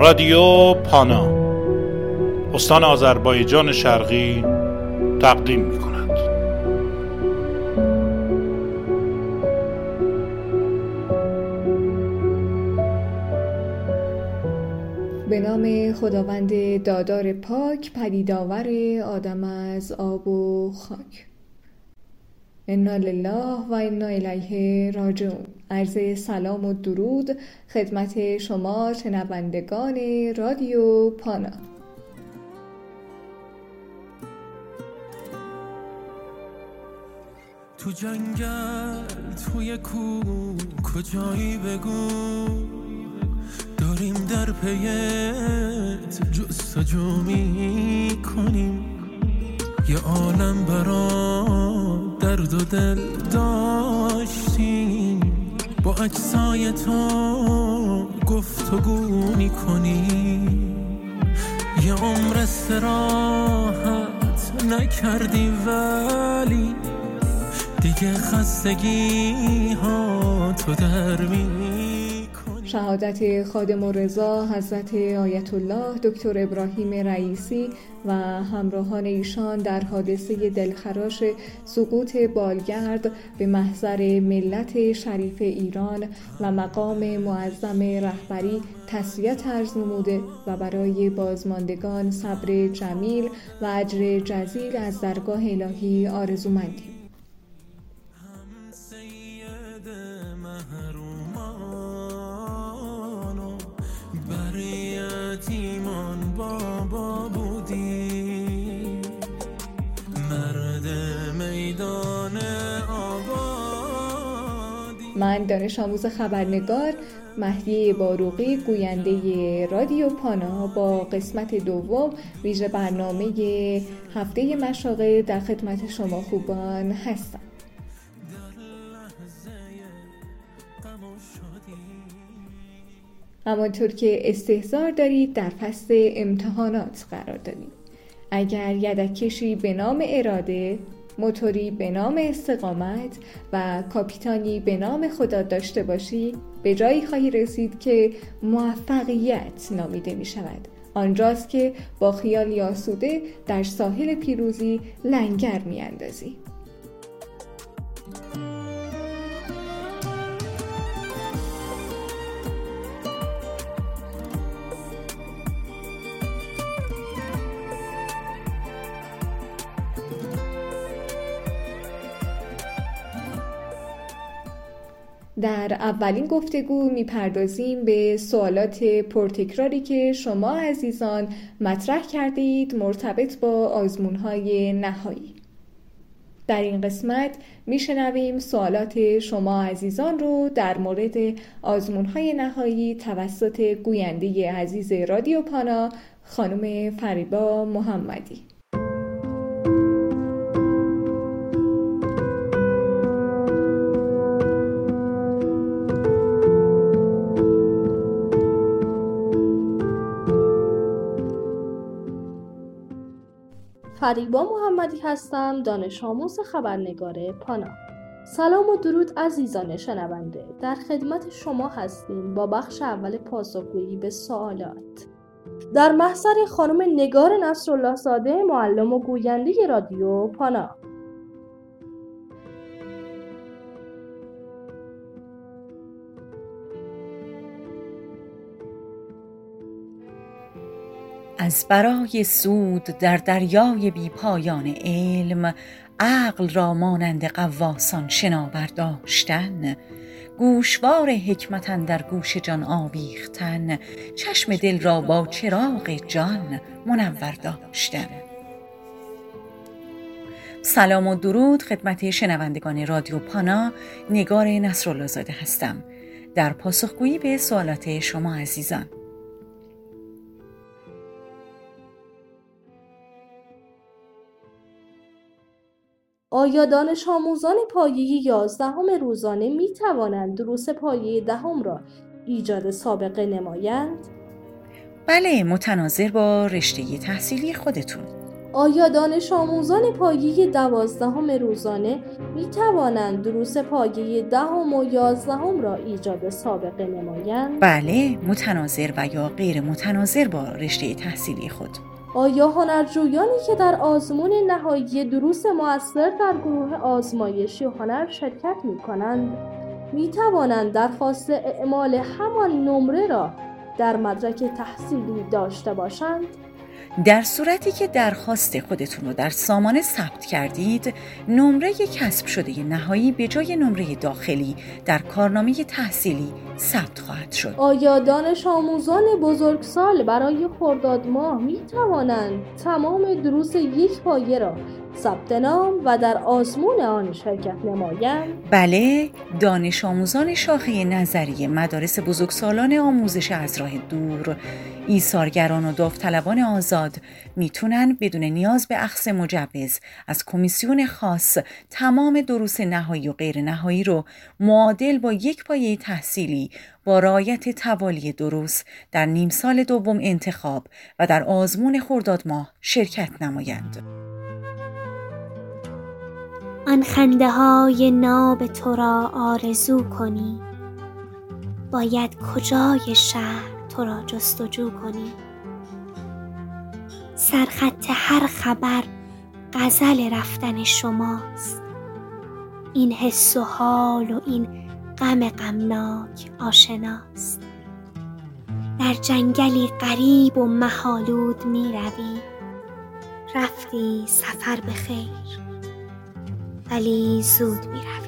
رادیو پانا، استان آذربایجان شرقی تقدیم می کند. به نام خداوند دادار پاک، پدیدآور آدم از آب و خاک. انا لله و انا الیه راجعون. عرض سلام و درود خدمت شما شنوندگان رادیو پانا. تو جنگل توی کوه کجایی بگو، داریم در پیت جستجو می کنیم. یه عالم برا درد و دل داشتیم، با اجزای تو گفتگو می کنیم. یه عمر استراحت نکردی ولی دیگه خستگی ها تو در می کنی. شهادت خادم الرضا حضرت آیت الله دکتر ابراهیم رئیسی و همراهان ایشان در حادثه دلخراش سقوط بالگرد به محضر ملت شریف ایران و مقام معظم رهبری تسلیت عرض نموده و برای بازماندگان صبر جمیل و اجر جزیل از درگاه الهی آرزومندیم. ایمان بابا بودی، مرد میدان آبادی. من دانش آموز خبرنگار مهدی باروقی، گوینده رادیو پانا، با قسمت دوم ویژه برنامه هفته مشاغل در خدمت شما خوبان هستم. همانطور که استحضار دارید در فصل امتحانات قرار داریم. اگر یدک‌کشی به نام اراده، موتوری به نام استقامت و کاپیتانی به نام خدا داشته باشی، به جایی خواهی رسید که موفقیت نامیده می شود. آنجاست که با خیالی آسوده در ساحل پیروزی لنگر می اندازی. در اولین گفتگو میپردازیم به سوالات پرتکراری که شما عزیزان مطرح کردید مرتبط با آزمون‌های نهایی. در این قسمت میشنویم سوالات شما عزیزان رو در مورد آزمون‌های نهایی توسط گوینده عزیز رادیو پانا خانم فریبا محمدی. فریبا محمدی هستم، دانش آموز خبرنگار پانا. سلام و درود عزیزان شنونده، در خدمت شما هستیم با بخش اول پاسخگویی به سوالات. در محضر خانم نگار نصرالله زاده، معلم و گوینده رادیو پانا. از برای سود در دریای بی پایان علم، عقل را مانند غواصان شناور داشتن، گوشوار حکمت اندر گوش جان آویختن، چشم دل را با چراغ جان منور داشتن. سلام و درود خدمت شنوندگان رادیو پانا، نگار نصرالله زاده هستم در پاسخگویی به سوالات شما عزیزان. آیا دانش آموزان پایه 11 روزانه می توانند دروس پایه 10 را ایجاد سابقه نمایند؟ بله، متناظر با رشته تحصیلی خودتون. آیا دانش آموزان پایه 12 روزانه می توانند دروس پایه 10 و 11 را ایجاد سابقه نمایند؟ بله، متناظر و یا غیر متناظر با رشته تحصیلی خود. آیا هنرجویانی که در آزمون نهایی دروس مؤثر در گروه آزمایشی هنر شرکت می کنند می توانند درخواست اعمال همان نمره را در مدرک تحصیلی داشته باشند؟ در صورتی که درخواست خودتون رو در سامانه ثبت کردید، نمره کسب شده نهایی به جای نمره داخلی در کارنامه تحصیلی ثبت خواهد شد. آیا دانش آموزان بزرگسال برای خرداد ماه می توانند تمام دروس یک پایه را ثبت نام و در آزمون آن شرکت نمایند؟ بله، دانش آموزان شاخه نظری مدارس بزرگسالان آموزش از راه دور، ایثارگران و داوطلبان آزاد میتونن بدون نیاز به اخذ مجوز از کمیسیون خاص تمام دروس نهایی و غیر نهایی رو معادل با یک پایه تحصیلی با رعایت توالی دروس در نیم سال دوم انتخاب و در آزمون خرداد ماه شرکت نمایند. آن خنده های ناب تو را آرزو کنی، باید کجای شهر تو را جستجو کنی. سرخط هر خبر غزل رفتن شماست، این حس و حال و این غم غمناک آشناست. در جنگلی غریب و مه‌آلود می روی، رفتی سفر به خیر ولی زود می روی.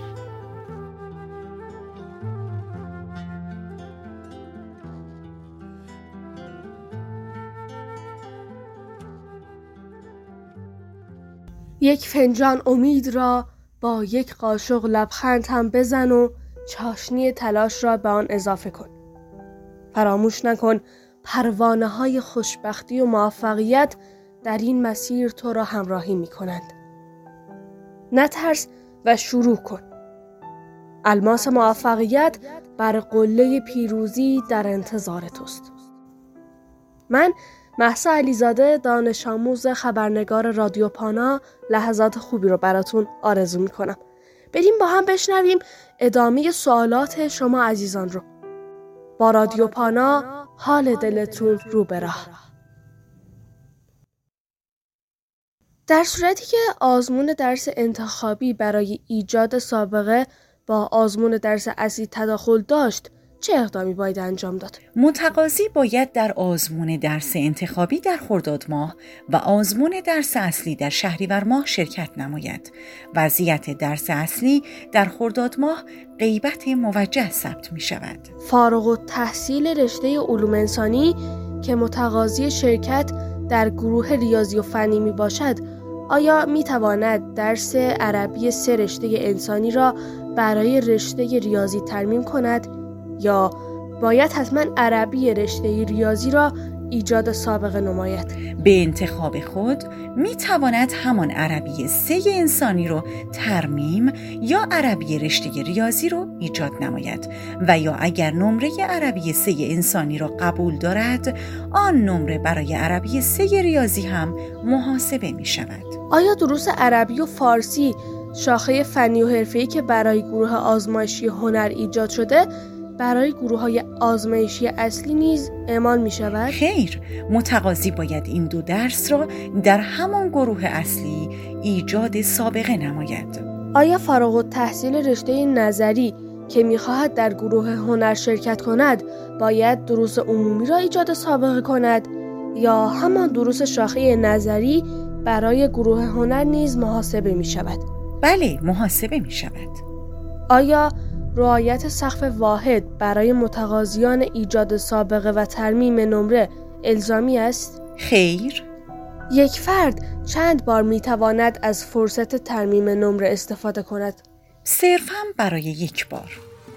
یک فنجان امید را با یک قاشق لبخند هم بزن و چاشنی تلاش را به آن اضافه کن. فراموش نکن پروانه های خوشبختی و موفقیت در این مسیر تو را همراهی می کنند. نترس و شروع کن. الماس موفقیت بر قله پیروزی در انتظار توست. من مهسا علیزاده، دانش آموز خبرنگار رادیو پانا، لحظات خوبی رو براتون آرزو میکنم. بریم با هم بشنویم ادامه سوالات شما عزیزان رو. با رادیو پانا، حال دلتون رو به راه. در صورتی که آزمون درس انتخابی برای ایجاد سابقه با آزمون درس اصلی تداخل داشت، چه اقدامی باید انجام داد؟ متقاضی باید در آزمون درس انتخابی در خرداد ماه و آزمون درس اصلی در شهریور ماه شرکت نماید. وضعیت درس اصلی در خرداد ماه غیبت موجه ثبت می شود. فارغ التحصیل رشته علوم انسانی که متقاضی شرکت در گروه ریاضی و فنی می باشد، آیا می تواند درس عربی 3 رشته انسانی را برای رشته ریاضی ترمیم کند یا باید حتما عربی رشته ریاضی را ایجاد سابقه نماید؟ به انتخاب خود می تواند همان عربی 3 انسانی رو ترمیم یا عربی رشته ریاضی رو ایجاد نماید و یا اگر نمره عربی 3 انسانی را قبول دارد، آن نمره برای عربی 3 ریاضی هم محاسبه می شود. آیا دروس عربی و فارسی شاخه فنی و حرفه‌ای که برای گروه آزمایشی هنر ایجاد شده برای گروه‌های آزمایشی اصلی نیز اعمال می شود؟ خیر، متقاضی باید این 2 درس را در همان گروه اصلی ایجاد سابقه نماید. آیا فارغ التحصیل رشته نظری که می خواهد در گروه هنر شرکت کند باید دروس عمومی را ایجاد سابقه کند یا همان دروس شاخه نظری برای گروه هنر نیز محاسبه می شود؟ بله، محاسبه می شود. آیا رعایت سقف واحد برای متقاضیان ایجاد سابقه و ترمیم نمره الزامی است؟ خیر. یک فرد چند بار میتواند از فرصت ترمیم نمره استفاده کند؟ صرفاً برای 1 بار.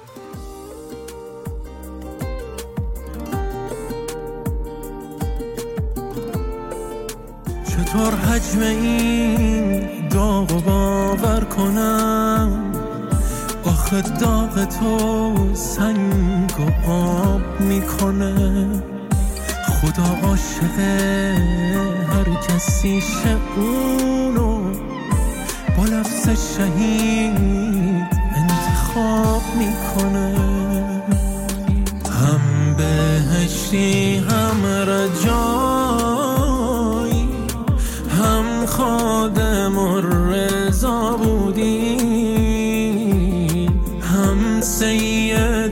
چطور حجم این داغ و باور کنم؟ آخه داغ تو سنگ و آب میکنه، خدا عاشق هر کسی اونو با لفظ شهید انتخاب میکنه، هم بهشتی هم رجایی، هم خادم الرضا بودی، هم سید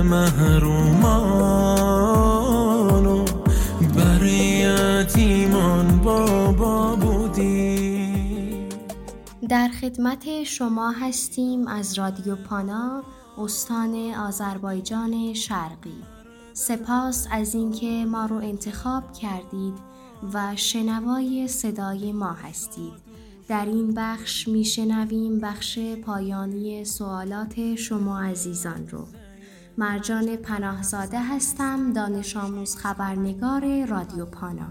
محرومان و بر یتیمان بابا بودی. در خدمت شما هستیم از رادیو پانا، استان آذربایجان شرقی. سپاس از اینکه ما رو انتخاب کردید و شنوای صدای ما هستید. در این بخش میشنویم بخش پایانی سوالات شما عزیزان رو. مرجان پناهزاده هستم، دانش آموز خبرنگار رادیو پانا.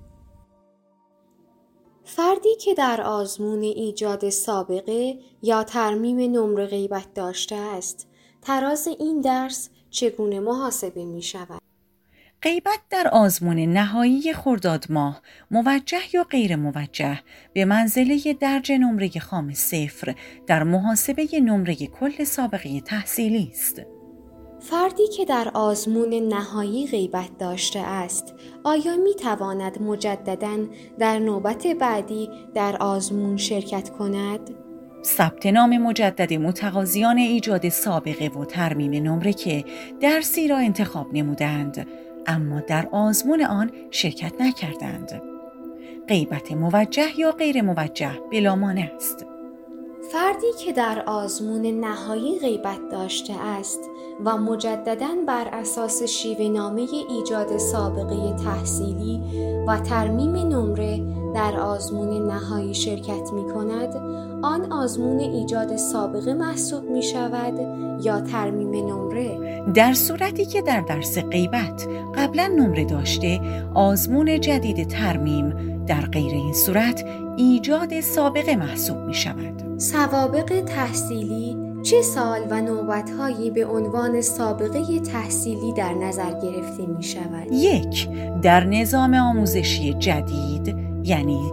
فردی که در آزمون ایجاد سابقه یا ترمیم نمره غیبت داشته است، تراز این درس چگونه محاسبه می شود؟ غیبت در آزمون نهایی خرداد ماه موجه یا غیر موجه به منزله درج نمره خام 0 در محاسبه نمره کل سابقه تحصیلی است. فردی که در آزمون نهایی غیبت داشته است، آیا می تواند مجدداً در نوبت بعدی در آزمون شرکت کند؟ ثبت نام مجدد متقاضیان ایجاد سابقه و ترمیم نمره که درسی را انتخاب نمودند اما در آزمون آن شرکت نکردند. غیبت موجه یا غیر موجه بلا مانع است. فردی که در آزمون نهایی غیبت داشته است و مجدداً بر اساس شیوه نامه ایجاد سابقه تحصیلی و ترمیم نمره در آزمون نهایی شرکت می کند، آن آزمون ایجاد سابقه محسوب می شود یا ترمیم نمره؟ در صورتی که در درس غیبت قبلا نمره داشته، آزمون جدید ترمیم، در غیر این صورت ایجاد سابقه محسوب می شود. سوابق تحصیلی چه سال و نوبت‌هایی به عنوان سابقه تحصیلی در نظر گرفته می شود؟ 1. در نظام آموزشی جدید یعنی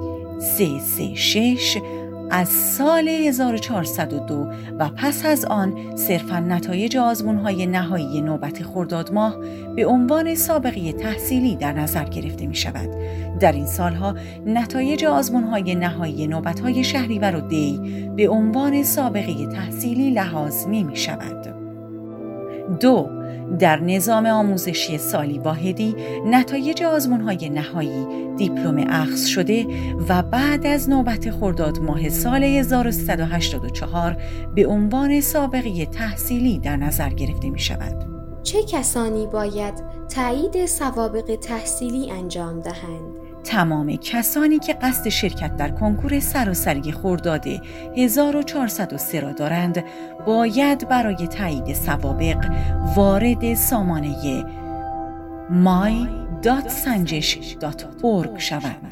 336 از سال 1402 و پس از آن صرفاً نتایج آزمون‌های نهایی نوبت خرداد ماه به عنوان سابقه تحصیلی در نظر گرفته می شود. در این سالها نتایج آزمون‌های نهایی نوبت‌های شهریور و دی به عنوان سابقه تحصیلی لحاظ نمی شود. 2. در نظام آموزشی سالی واحدی نتایج آزمون‌های نهایی دیپلم اخذ شده و بعد از نوبت خرداد ماه سال 1384 به عنوان سابقه تحصیلی در نظر گرفته می شود. چه کسانی باید تایید سوابق تحصیلی انجام دهند؟ تمام کسانی که قصد شرکت در کنکور سراسری خرداد 1403 را دارند باید برای تایید سوابق وارد سامانه my.sanjesh.org شوند.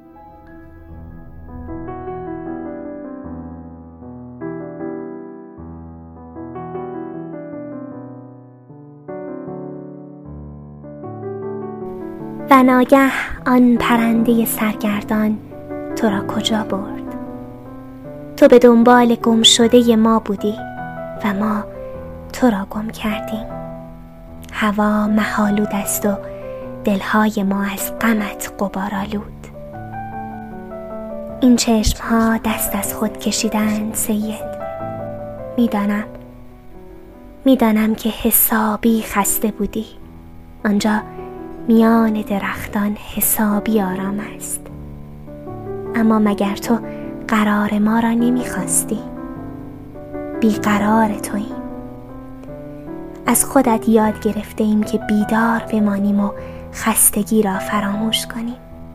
و ناگه آن پرنده سرگردان تو را کجا برد؟ تو به دنبال گم شده ما بودی و ما تو را گم کردیم. هوا محالود است و دلهای ما از غمت غبارآلود. این چشمها دست از خود کشیدند سید. میدانم که حسابی خسته بودی. آنجا میان درختان حسابی آرام است. اما مگر تو قرار ما را نمیخواستی؟ بیقرار توییم. از خودت یاد گرفته ایم که بیدار بمانیم و خستگی را فراموش کنیم.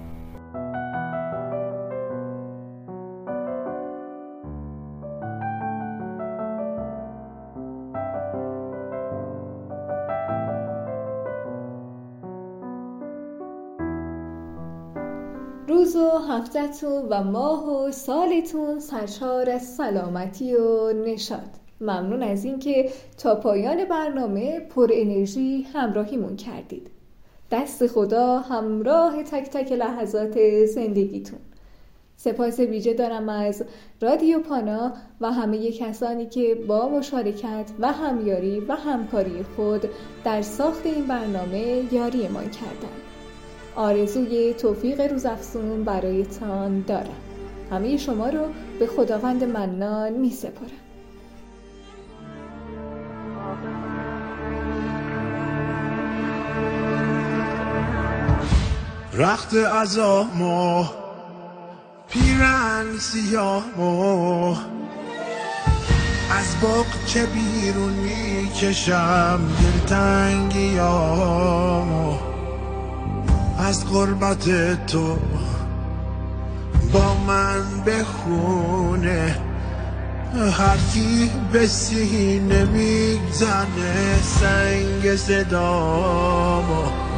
روز و هفتتون و ماه و سالتون سرشار از سلامتی و نشاط. ممنون از اینکه تا پایان برنامه پر انرژی همراهیمون کردید. دست خدا همراه تک تک لحظات زندگیتون. سپاس ویژه دارم از رادیو پانا و همه کسانی که با مشارکت و همیاری و همکاری خود در ساخت این برنامه یاری ما کردند. آرزوی توفیق روزافزون برایتان دارم. همه شما رو به خداوند منان می سپارم. رخت عزا ماه پیرن سیاه ماه از باغچه بیرون میکشم دلتنگیامو از غربت تو با من بخونه هرکی به سینه میزنه سنگ صدامو